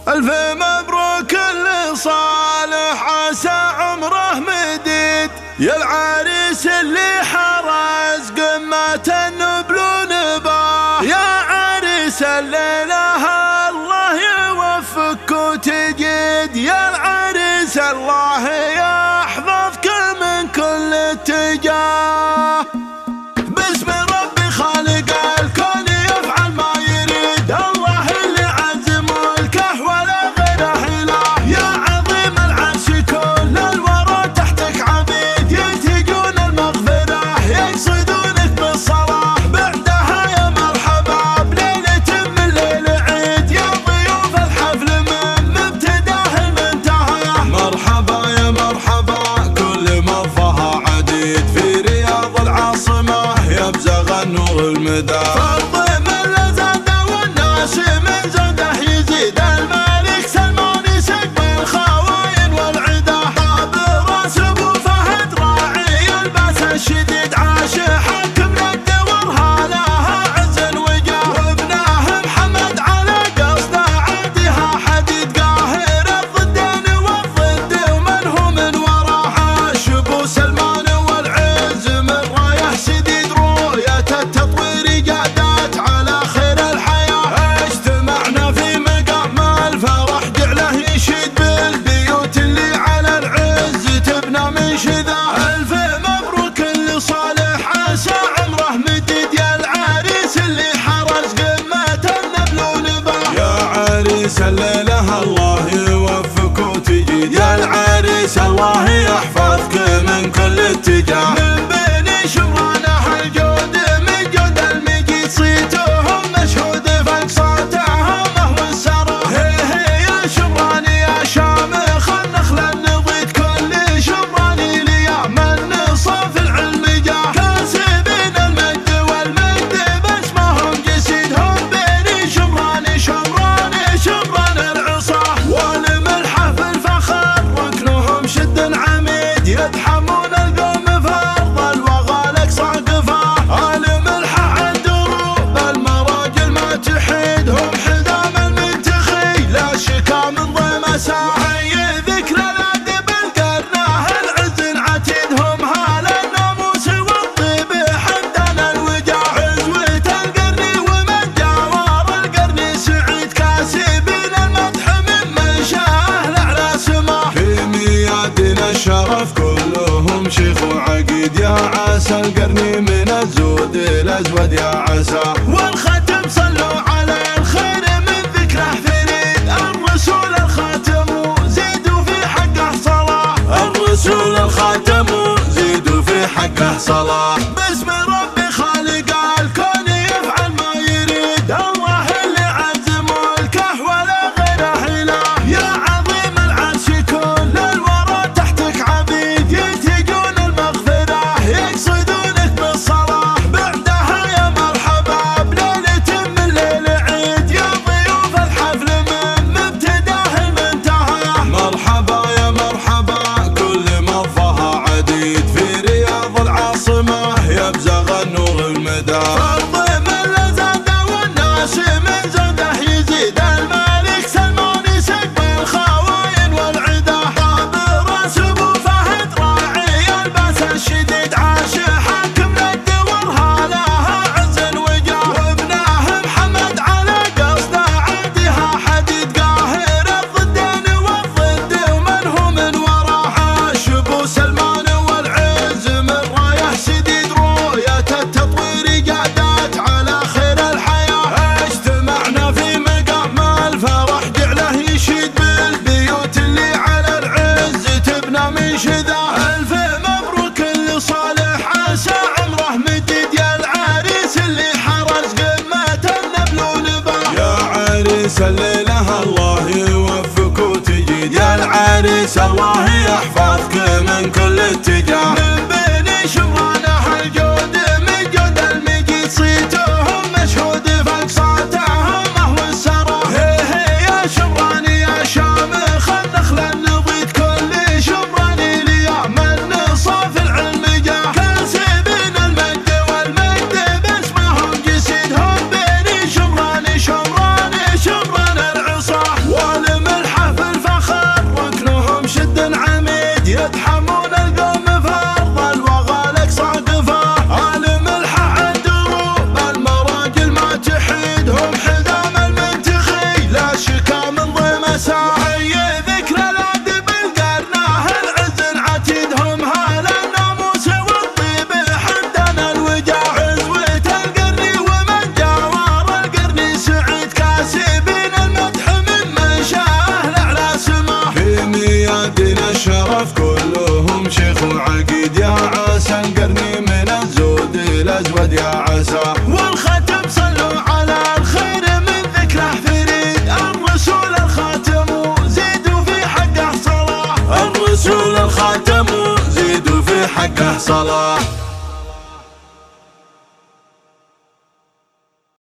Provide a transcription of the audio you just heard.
ألف مبروك لصالح عسى عمره مديد، يا العريس اللي حرز قمة النبل ونباه. يا عريس الليلة الله يوفقك وتجيد، يا العريس الله يحفظك من كل اتجاه. باسم ربي خالق الكون يفعل ما يريد، الله اللي عز ملكه ولا غيره إله. يا عظيم العرش كل الورى تحتك عبيد، يلتجون المغفرة يقصدونك بالصلاة. بعدها يا مرحبا بليلة من ليل عيد، يا ضيوف الحفل من مبتداه المنتهى. مرحبا يا مرحبا كل مرفها عديد، في رياض العاصمة يبزغ النور المدى. فرض من لزاد والناس من زوده يزيد، الملك سلمان يسقف الخواين والعدا. طاب راس ابو فهد راعي الباس الشديد، عاش حكم الدور هلاها عز وجاه. وابناه محمد على قصده عادها حديد، قاهر الضدين والضد ومن هو من وراه. عاش ابو سلمان والعز من رايه سديد، رؤية التطوير جادت على خير الحياة. اجتمعنا في مقام الفرح جعله يشيد، بالبيوت اللي على العز تبنى من شذا. ألف مبروك لصالح عسى عمره مديد، يا العريس اللي حرز قمة النبل ونباه. يا عريس الليلة الله يوفقك وتجيد، يا العريس الله يحفظك من كل اتجاه. من بين شمرانه الجود من جود المجيد، صيتهم مشهود فاقصاتهم هو السرى. هي يا شمراني يا شامخ النخل النضيد، كل شمراني ليا من صاف العلم جاه. كاسبين المجد والمجد باسمهم جسيد، هم بين شمراني شمران العصا. والملحة في الفخر ركنهم شد عميد، يدحمون القوم فرض الوغى الاقصى قفاه. الملحة عند دروب المراجل ما تحيد، هم حزام المنتخي لا شكا من ضيم ساح. حي ذكر الادب القرناه العز العتيد، هم هال الناموس والطيب حمدنا الوجاه. عزوة القرن ومن جاور القرن سعيد، كاسبين المدح ممن شاه لعلى سماه. في ميادنا الشرف كلهم شيخ وعقيد، يا عسى القرن من الزود الازود يا عسى. والختم صلوا على الخير من ذكره فريد، الرسول الخاتم زيدوا في حقه صلاة. الرسول الخاتم زيدوا في حقه صلاة. باسم ربي خالق الكون يفعل ما يريد، الله اللي عز ملكه ولا غيره إله. يا عظيم العرش كل الورى تحتك عبيد، يلتجون المغفرة يقصدونك بالصلاة. بعدها يا مرحبا بليلة من ليل عيد، يا ضيوف الحفل من مبتداه المنتهى. مرحبا يا مرحبا كل مرفها عديد، في رياض العاصمة يبزغ النور المدى. فرض من لزاد والناس من زوده يزيد، الملك سلمان يسقف الخواين والعدا. طاب راس ابو فهد راعي الباس الشديد، عاش حكم الدور هلاها عز وجاه. وابناه محمد على قصده عادها حديد، قاهر الضدين والضد ومن هو من وراه. عاش ابو سلمان والعز من رايه سديد، رؤية التطوير جادت على خير الحياة. اجتمعنا في مقام الفرح جعله يشيد، بالبيوت اللي على العز تبنى من شذا. ألف مبروك لصالح عسى عمره مديد، يا العريس اللي حرز قمة النبل ونباه. يا عريس الليلة الله يوفقك وتجيد، يا العريس الله يحفظك من كل اتجاه. من بين شمرانه الجود من جود المجيد، صيتهم مشهود فاقصاتهم هو السرى. هي يا شمراني يا شامخ النخل النضيد، كل شمراني ليا من صاف العلم جاه. كاسبين المجد والمجد باسمهم جسيد، هم بين شمراني شمران العصا. والملحة يا عسى. والختم صلوا على الخير من ذكره فريد، الرسول الخاتم زيدوا في حقه صلاة، الرسول الخاتم زيدوا في حقه صلاة.